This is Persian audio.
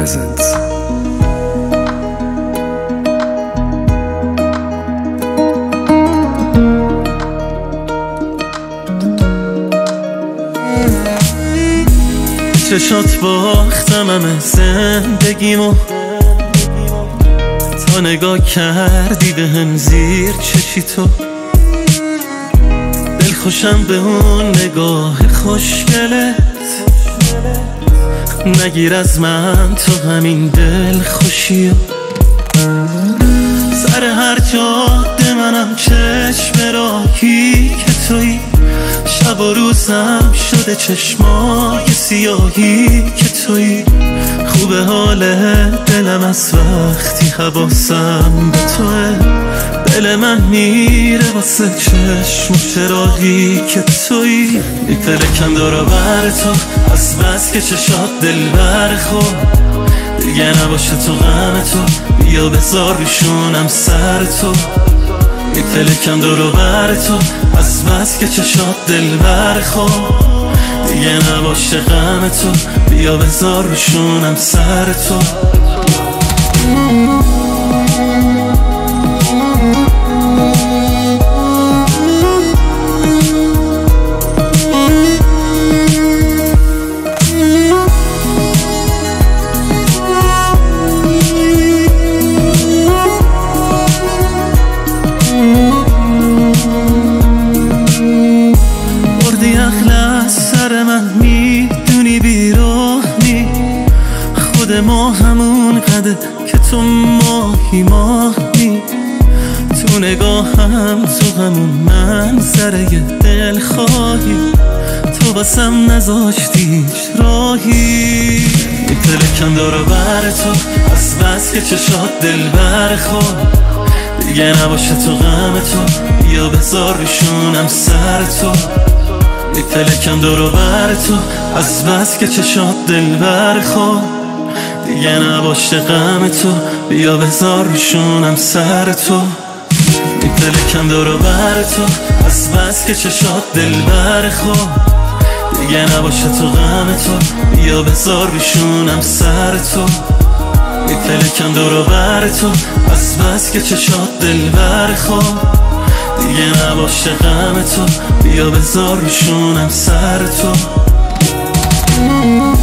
presents. چشات باختم همه زندگیمو، تا نگاه کردی به هم زیر چشی تو. دلخوشم به اون نگاه خوشگلت، نگیر از من تو همین دل خوشیو. سر هر جاده منم چشم راهی که تویی، شب و روزم شده چشمای سیاهی که تویی. خوبه حال دلم از وقتی حواسم به توه، دل من میره واسه چشم و چراغی که تویی. میپلکم دور و بر تو از بس که چشات دل برخور، دیگه نباشه تو غم تو، بیا بذار روشونم سر تو. میپلکم دور و بر تو از بس که چشات دل برخور، دیگه نباشه غم تو، بیا بذار روشونم سر تو. خود ما همون قده که تو ماهی ماهی، تو نگاهم تو همون منظره دل خواهی، تو بسم نذاشتی هیچ راهی. میپلکم دور و بر تو از بس که چشات دل برخور، دیگه نباشه تو غم تو، بیا بذار روشونم سر تو. میپلکم دور و بر تو از بس که چشات دل برخور، دیگه نباشه غم تو، بیا بذار روشونم سر تو. میپلکم دور و بر تو از بس که چشات دل برخور، دیگه نباشه تو غم تو، بیا بذار روشونم سر تو. میپلکم دور و بر تو از بس که چشات دل برخور، دیگه نباشه غم تو، بیا بذار روشونم سر تو.